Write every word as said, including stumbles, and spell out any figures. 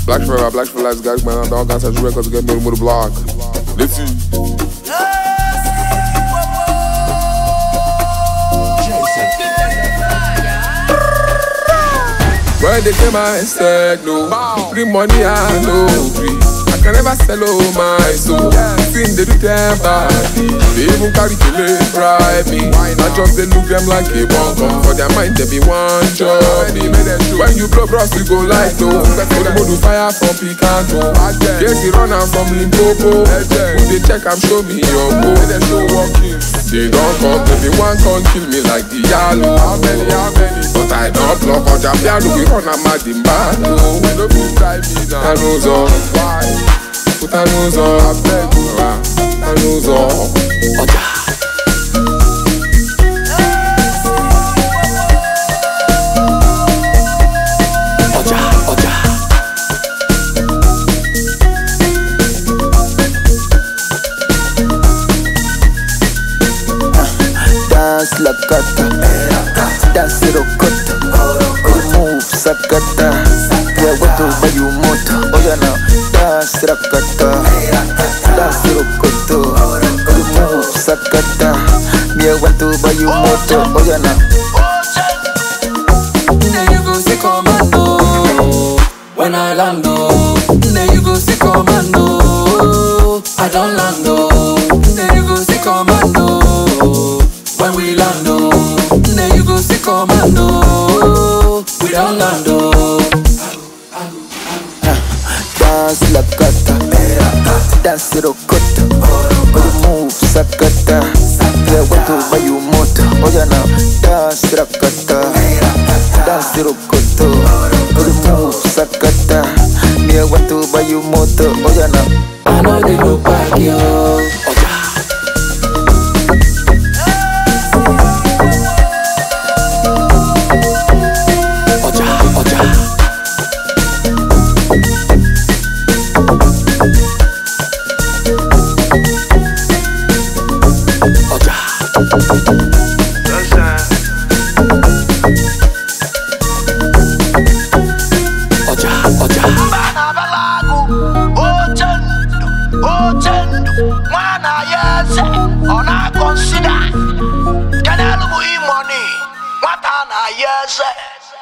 Black Forever, Black Forever, Lights, Gag, man, and all kinds of records get me with the block. Let's see. When they came I said no, free money I know free. I can never sell all my soul. Sin they do them body. They even carry to lay bribe me. I just they look them like a bomb. For their mind they be one job. When you blow bros we go like no. So they go do fire from Picanto. Yes, he run am from Limpopo. Who they check am show me your go. They don't come, they one come kill me like the yellow. How many, how many? But I don't block on the piano. We run a mad in bad. No, we don't feel like me now. I knows all. Why? Put a nose on. I beg you. I knows all. Oja. Oja, Oja. Dance la gata, dance rocoto, move sakata, yeah what to buy you moto, oh yeah now, dance rakata, dance rocoto, move sakata, yeah what to buy you moto, oh yeah now. There you go see commando, when I land oh. There you go see commando, I don't land oh. There you go see commando. When we land oh, then you go see commando. We don't land oh. Dance la gata, dance rocoto, move sakata, yeah what to buy you moto, oh yeah now, dance rakata, dance rocoto, move sakata, yeah what to buy you moto, oh yeah now. I know they look back yo. Consider, can I look money? What an I yes.